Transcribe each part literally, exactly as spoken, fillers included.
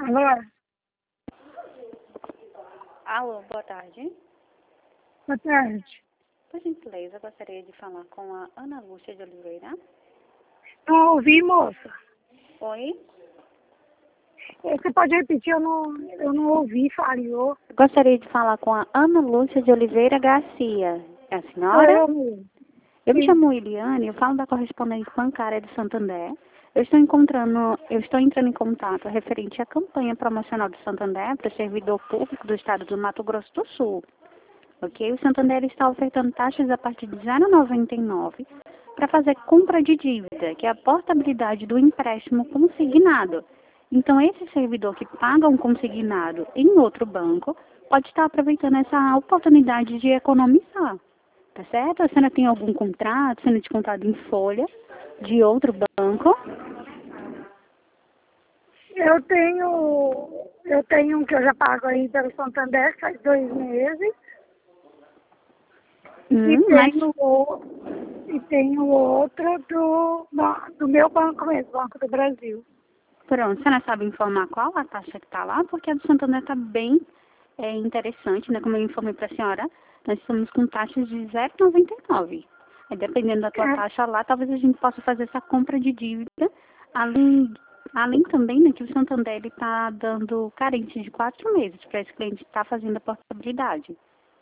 Alô? Alô, boa tarde. Boa tarde. Por gentileza, gostaria de falar com a Ana Lúcia de Oliveira. Não ouvi, moça. Oi? Você pode repetir? Eu não, eu não ouvi, falhou. Gostaria de falar com a Ana Lúcia de Oliveira Garcia. É a Sou senhora? eu mesmo. Eu me Sim. chamo Eliane, eu falo da correspondente bancária de Santander. Eu estou encontrando, eu estou entrando em contato referente à campanha promocional de Santander para o servidor público do estado do Mato Grosso do Sul. Ok? O Santander está ofertando taxas a partir de zero vírgula noventa e nove para fazer compra de dívida, que é a portabilidade do empréstimo consignado. Então, esse servidor que paga um consignado em outro banco pode estar aproveitando essa oportunidade de economizar. Tá certo? A senhora tem algum contrato, sendo descontado em folha de outro banco? Eu tenho, eu tenho um que eu já pago aí pelo Santander faz dois meses. Hum, E mas tenho, o- e tenho outro do, do meu banco mesmo, Banco do Brasil. pronto, a senhora sabe informar qual a taxa que está lá? Porque a do Santander está bem é, interessante, né? Como eu informei para a senhora, nós estamos com taxas de zero vírgula noventa e nove. Aí, dependendo da tua É, taxa lá, talvez a gente possa fazer essa compra de dívida. Além, além também, né, que o Santander está dando carência de quatro meses para esse cliente estar fazendo a portabilidade.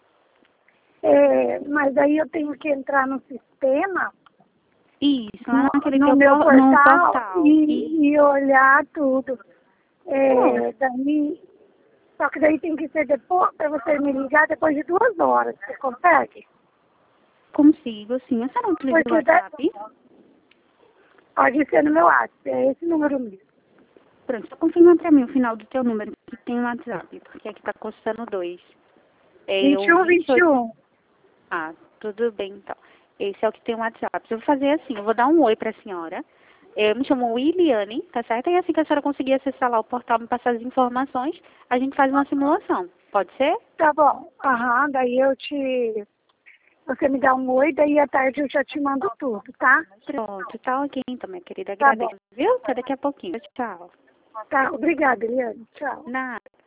é, mas aí eu tenho que entrar no sistema, Isso, lá no, naquele no teu meu por- no portal portal. E, e, e olhar tudo. bom, É, daí, só que daí tem que ser depois, para você me ligar depois de duas horas. Você consegue? consigo, sim. A senhora utiliza o Porque da- WhatsApp? pode ser no meu WhatsApp, é esse número mesmo. Pronto, só confirma para mim o final do teu número que tem no WhatsApp, porque aqui tá custando dois. É vinte o e um, vinte e vinte e oito. um. Ah, tudo bem, então. Esse é o que tem o WhatsApp. Eu vou fazer assim, eu vou dar um oi para a senhora. Eu me chamo Williane, tá certo? E assim que a senhora conseguir acessar lá o portal, me passar as informações, a gente faz uma simulação. Pode ser? Tá bom. Aham, daí eu te... Você me dá um oi, daí à tarde eu já te mando tudo, tá? Pronto, tá ok então, minha querida. Tá bom. Agradeço, viu? Até daqui a pouquinho. Tchau. Tá, obrigada, Eliane. Tchau. Nada.